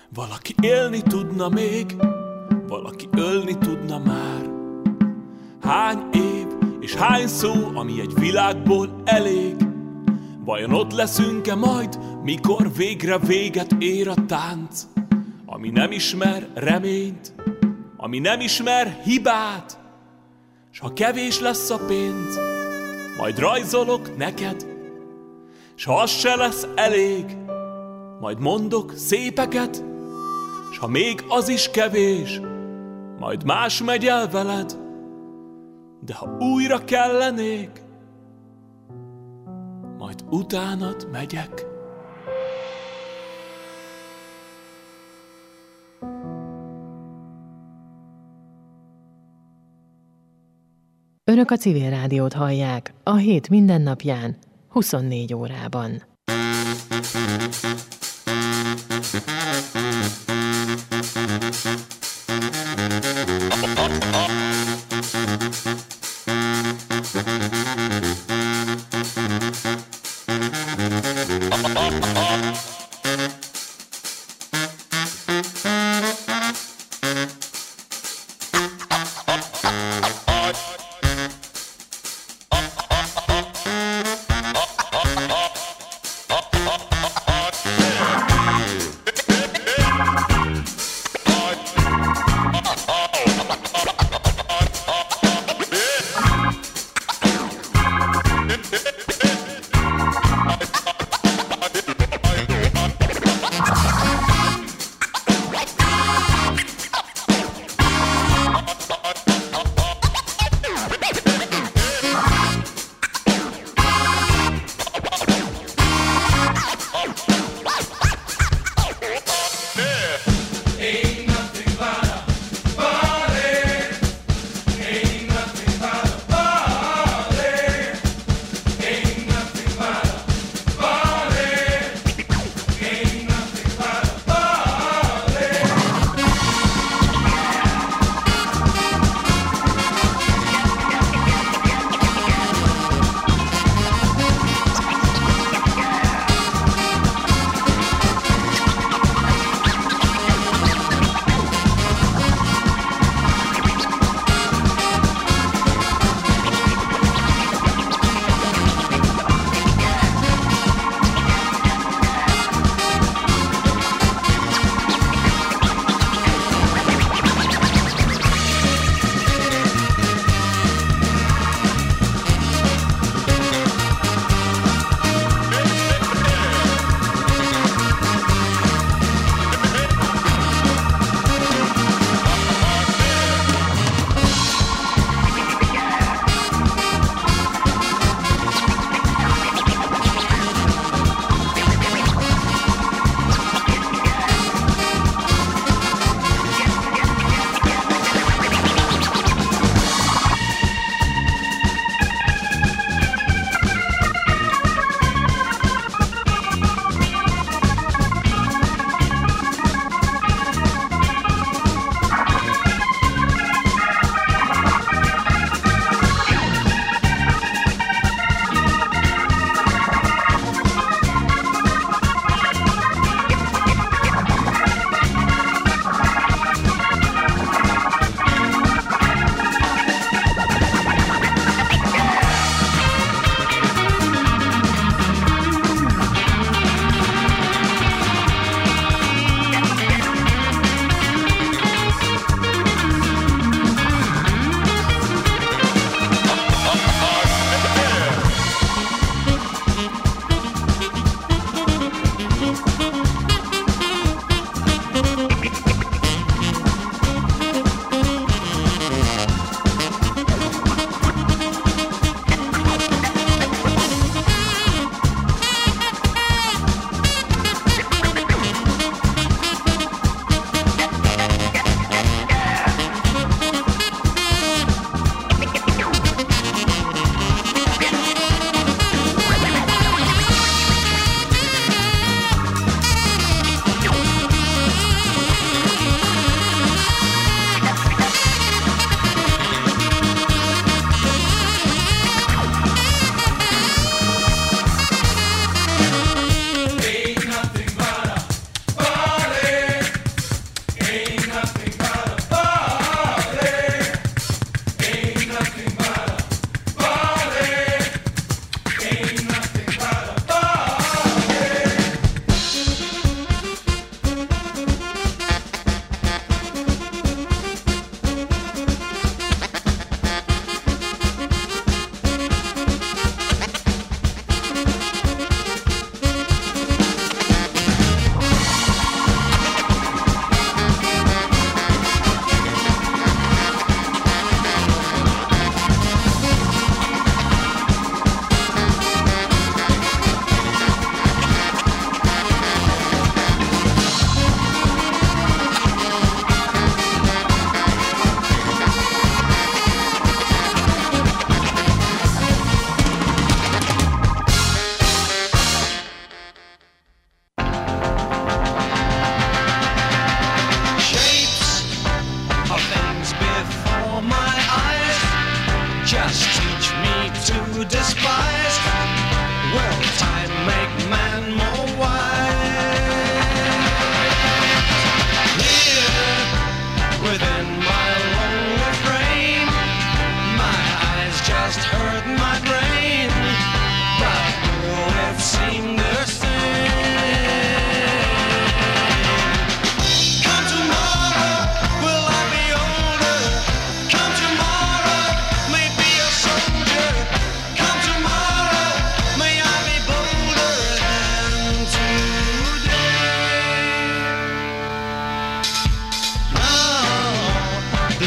Valaki élni tudna még, valaki ölni tudna már. Hány év és hány szó, ami egy világból elég? Vajon ott leszünk-e majd, mikor végre véget ér a tánc? Ami nem ismer reményt, ami nem ismer hibát. S ha kevés lesz a pénz, majd rajzolok neked. S ha az se lesz elég, majd mondok szépeket. S ha még az is kevés, majd más megy el veled. De ha újra kellenék, majd utánad megyek. Önök a Civil Rádiót hallják a hét mindennapján, 24 órában.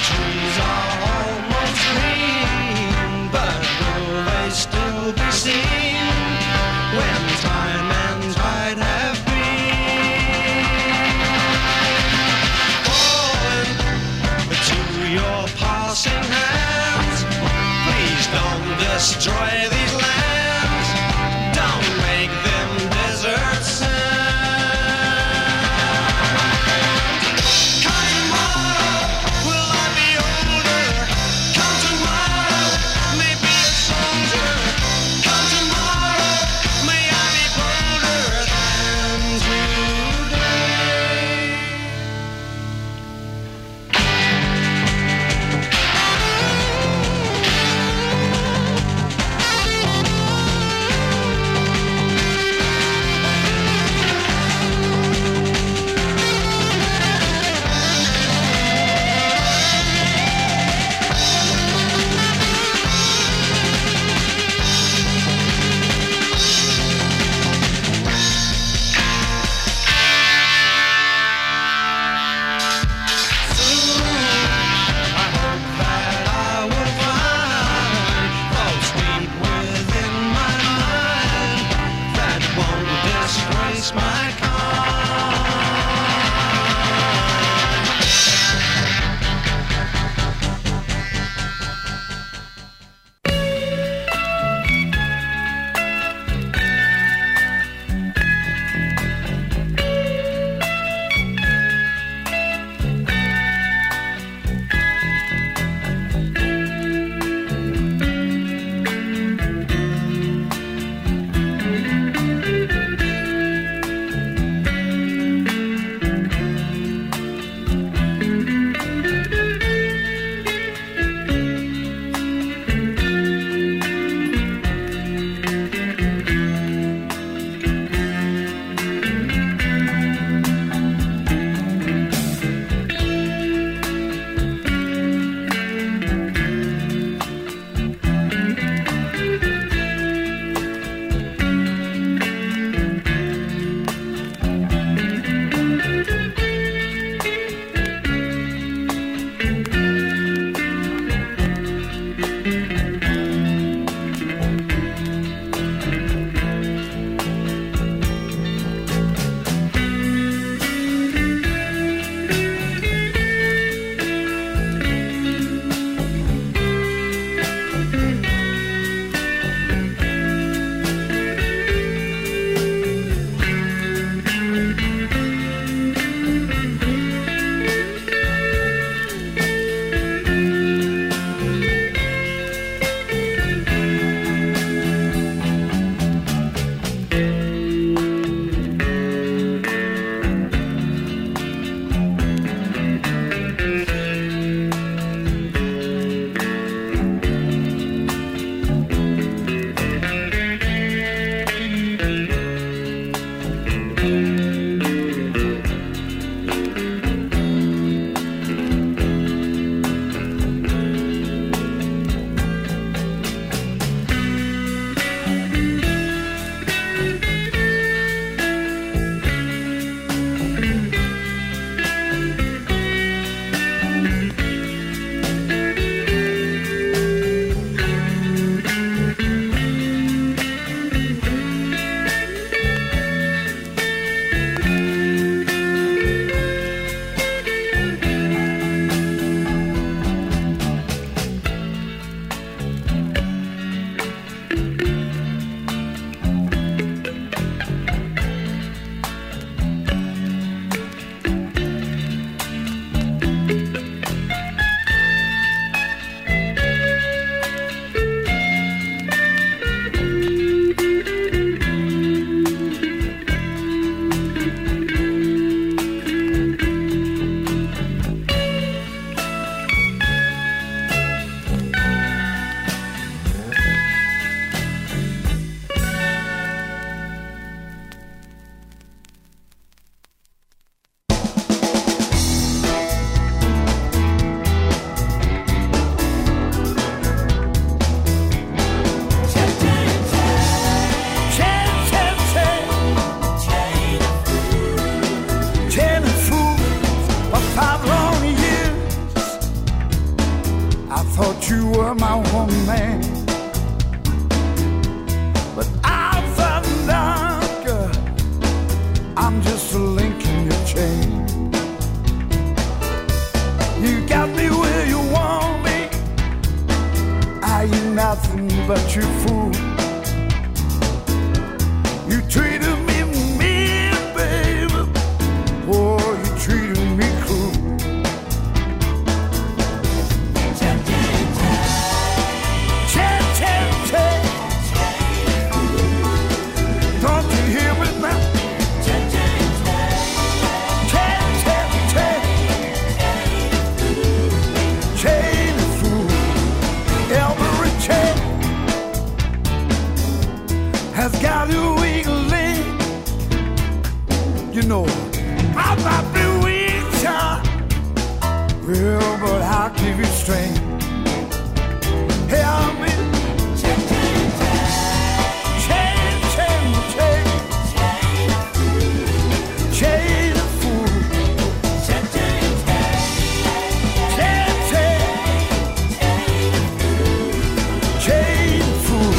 trees are almost green, but will they still be seen when time and tide have been? Falling to your passing hands, please don't destroy these lands, don't make them desert sands. Come tomorrow, maybe a soldier. Come tomorrow. you're my one man. But I found out, girl, I'm just a link in your chain. You got me where you want me. I ain't nothing but your fool. You treated me mean, baby. Oh, you treated me cruel. Don't you hear me now? Chain the fool. Every chain has got a weak link. You know, I might be weak, child. Well, but I'll give you strength. Help me. Chain the fool. Chain the fool.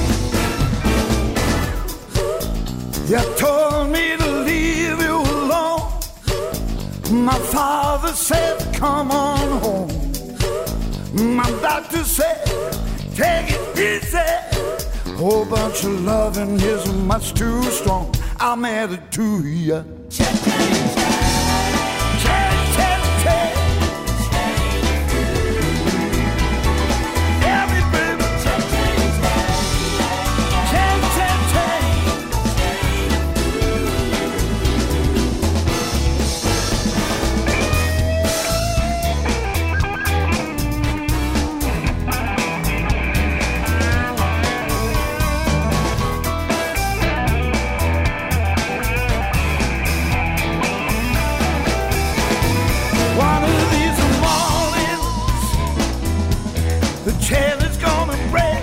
You told me to leave you alone. My father said, come on home. My doctor said, take it easy. Whole bunch of loving is much too strong. I'm added to you. Chain is gonna break,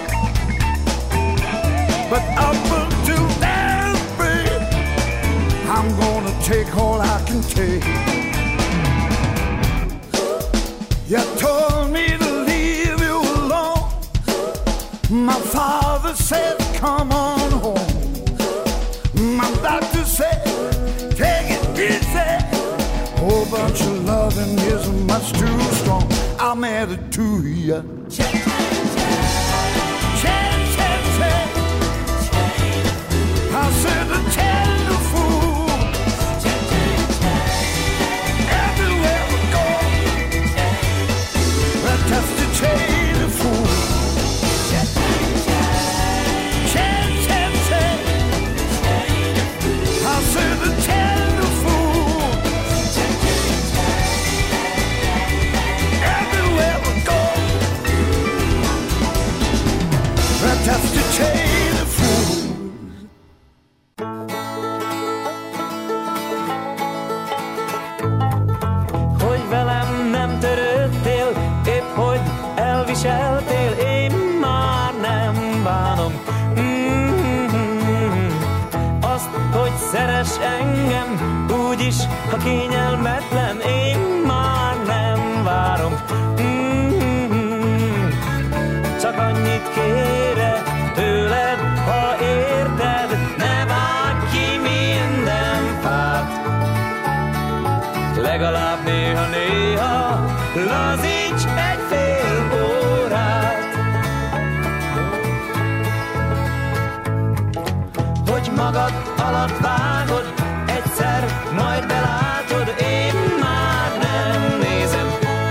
but up until that break, I'm gonna take all I can take. You told me to leave you alone. My father said, come on home. My doctor said, take it easy. Whole bunch of loving is much too strong. I'm added to you. I said the chain the fool. Everywhere we go, that's the chain the fool. I said the chain the fool. Everywhere we go, that's the chain the fool. Elviseltél, én már nem bánom. Azt, hogy szeress engem, úgyis, ha kényelmetlen, én már nem várom. Csak annyit kérek tőled, ha érted, ne vágj ki minden fát. Legalább néha-néha lazíts egy fél órát, hogy magad alatt vágod, egyszer majd belátod, én már nem nézem.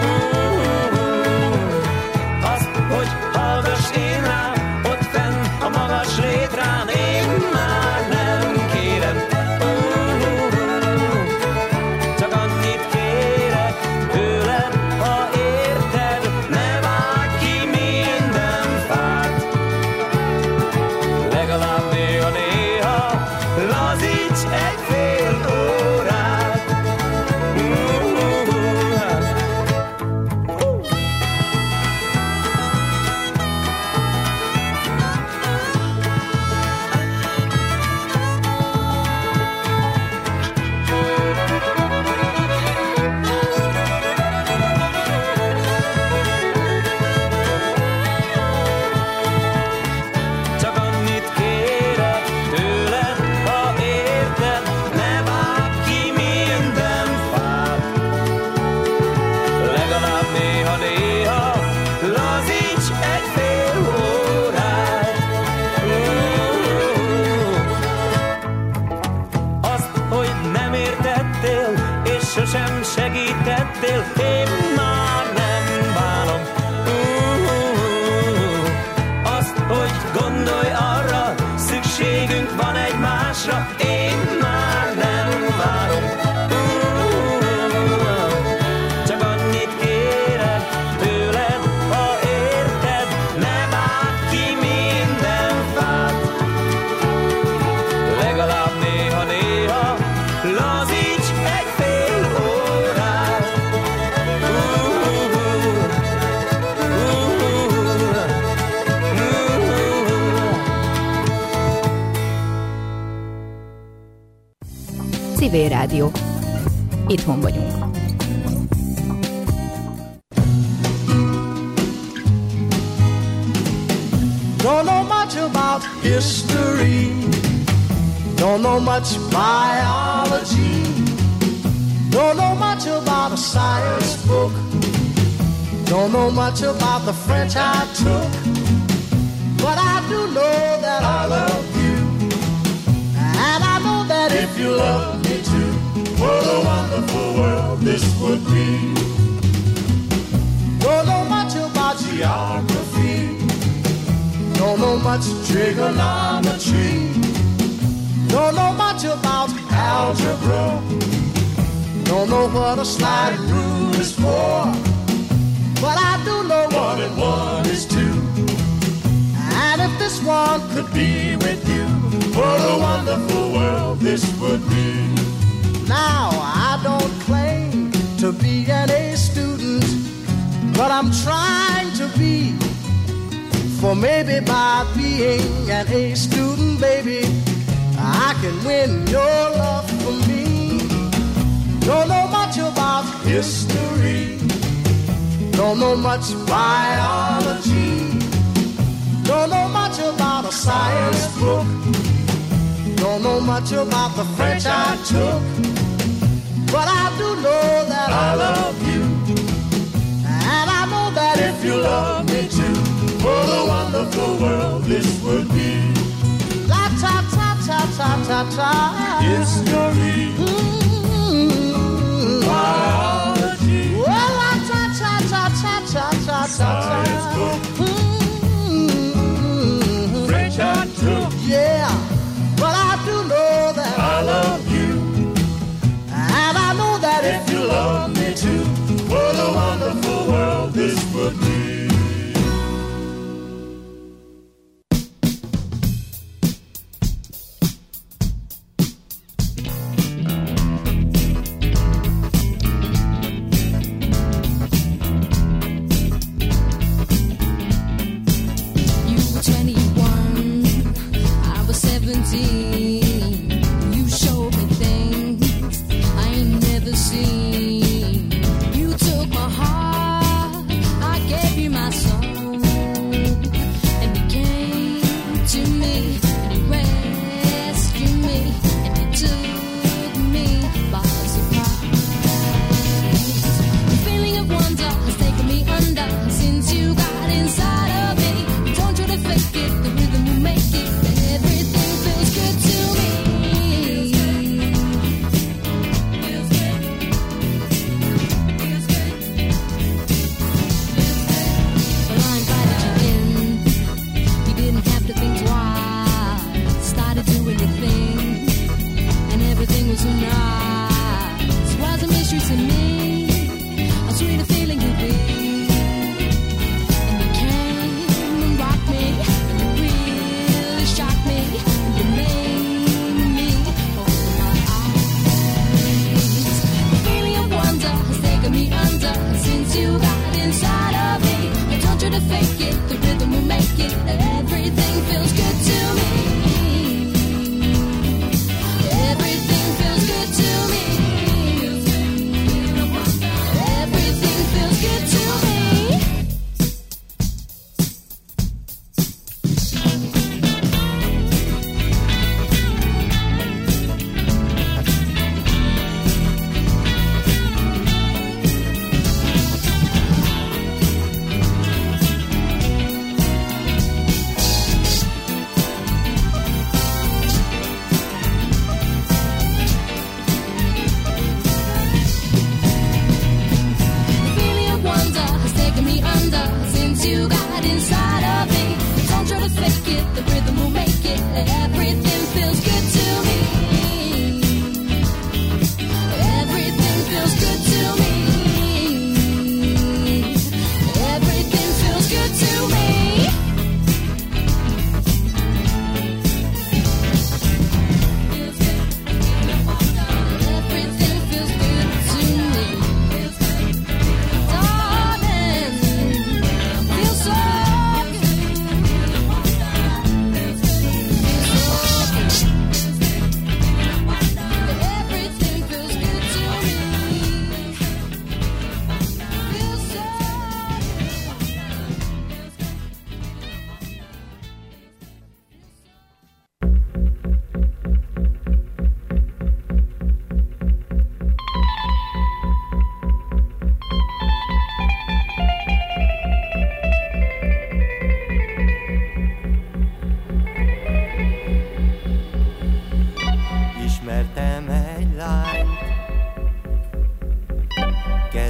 Azt, hogy hallgass én rám, ott fenn a magas létrán, én már nem kérem. Csak annyit kérek tőled, ha érted, ne vágj ki minden fát. Legalább néha-néha lazíts egy sosem segítettél, én már nem bánom. Azt, hogy gondolj arra, szükségünk van egymásra, én már nem várom. Csak annyit kérek tőled, ha érted, ne vágd ki minden fát. Legalább néha-néha lazíts egy fél órát. Civil Rádió. Itthon vagyunk. Don't know much about history, don't know much biology, don't know much about a science book, don't know much about the French I took, but I do know that I love you, and I know that if you love me too, what a wonderful world this would be. Don't know much about geography, don't know much trigonometry, don't know much about algebra, don't know what a slide rule is for, but I do know 1 and 1 is 2. And if this one could be with you, what a wonderful world this would be. Now I don't claim to be an A student, but I'm trying to be. For maybe by being an A student, baby, I can win your love for me. Don't know much about history, don't know much biology, don't know much about a science book, don't know much about the French I took, but I do know that I love you, and I know that if you love me too, what a wonderful world this would be. La ta ta ta ta ta ta. History. Biology. Well, la ta ta ta ta ta ta ta. Science book. French I took. Yeah, but I do know that I love you, and I know that if you love me too, what a wonderful world this would be.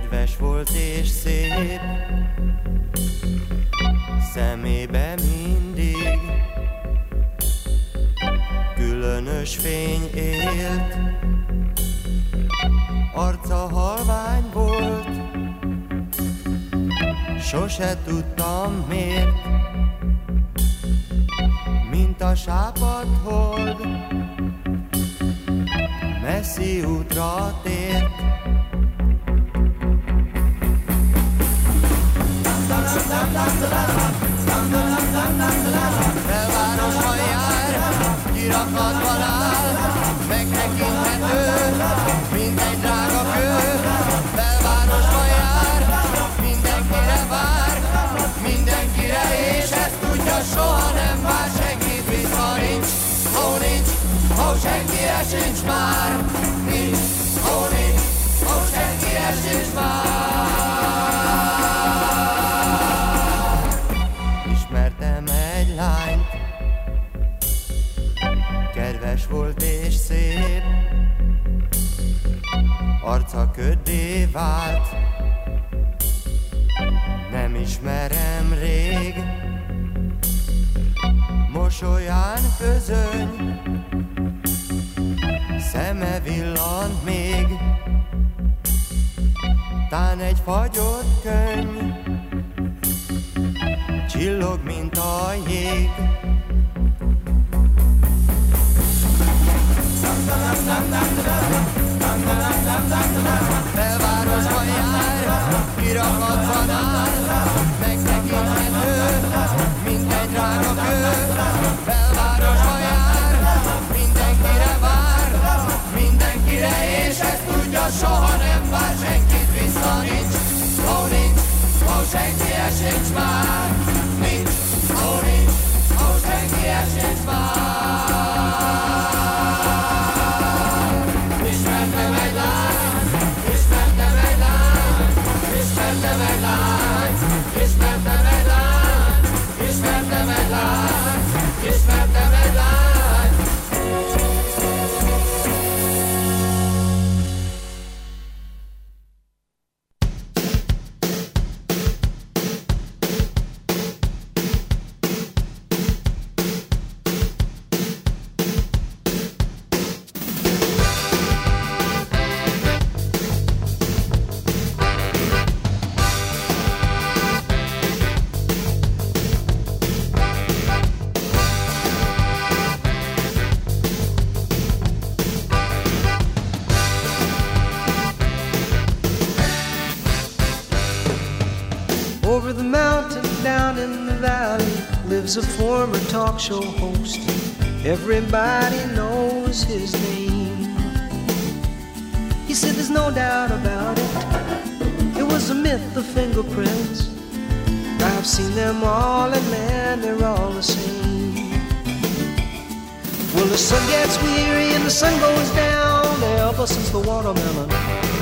Kedves volt és szép, szemébe mindig különös fény élt, arca halvány volt, sose tudtam miért, mint a sápadhold, messzi útra tért. Belvárosban jár, kirakatban áll, megtekinthető, mint egy drága kő. Belvárosban jár, mindenkire vár, mindenkire, és ezt tudja, soha nem vár senkit vissza. Nincs, senkire sincs már. Nincs, senkire sincs már. Ismertem egy lányt, kedves volt és szép, arca köddé vált, nem ismerem rég, mosolyán közöny, szeme villant még, tán egy fagyott könyv, csillog, mint a jég. Belvárosban jár, kirakatban áll, megtekinthető, mint egy drága kő. Belvárosban jár, mindenkire vár, mindenkire, és ezt tudja, soha nem vár senkit vissza. Nincs, senkire sincs már. Nincs, senkire sincs már. Ismertem egy lányt, ismertem egy lányt, ismertem egy lányt, ismertem egy lányt, ismertem egy lányt, ismertem egy lányt. Over the mountain, down in the valley, lives a former talk show host. Everybody knows his name. He said there's no doubt about it, it was a myth, the fingerprints. I've seen them all, and man, they're all the same. Well, the sun gets weary and the sun goes down, ever since the watermelon